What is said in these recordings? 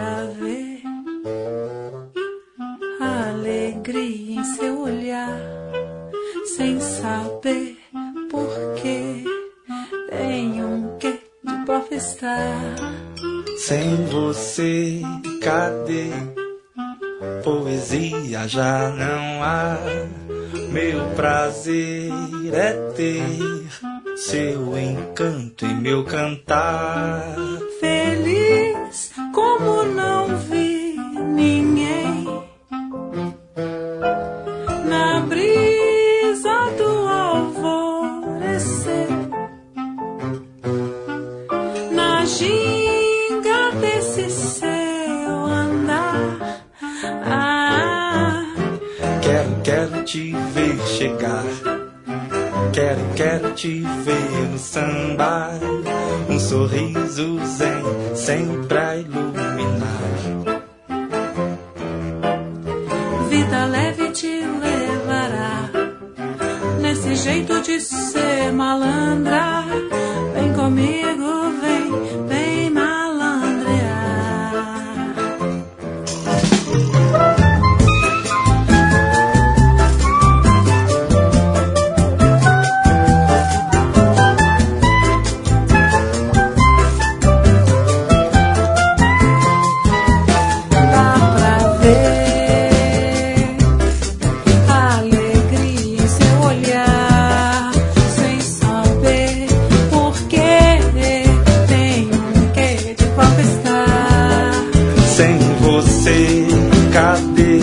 pra ver a alegria em seu olhar, sem saber porquê, tem um quê de professar. Sem você, cadê? Poesia já não há. Meu prazer é ter seu encanto em meu cantar. Feliz como não vi ninguém, na brisa do alvorecer, na ginga desse seu andar. Quero te ver chegar. Quero te ver no samba. Um sorriso zen sempre a iluminar. Vida leve te levará nesse jeito de ser malandra. Vem comigo, vem malandrear. Cadê?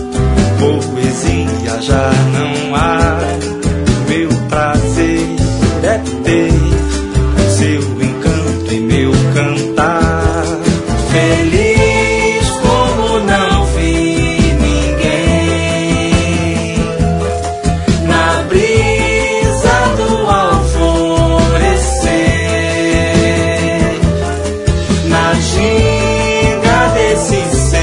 Poesia já não há. Meu prazer é ter seu encanto em meu cantar. Feliz como não vi ninguém, na brisa do alvorecer, na ginga desse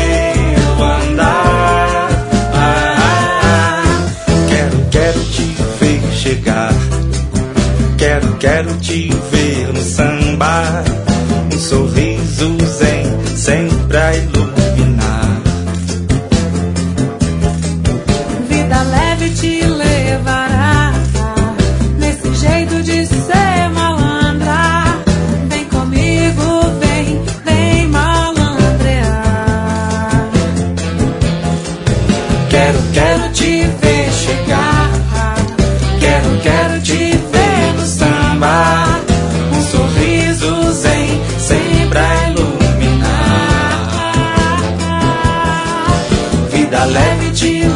Quero te ver no samba, um sorriso zen sempre a iluminar. Vida leve te levará nesse jeito de ser malandra. Vem comigo, vem malandrear. Quero te ver chegar. Quero te ver no samba, um sorriso zen sempre a iluminar. Vida leve te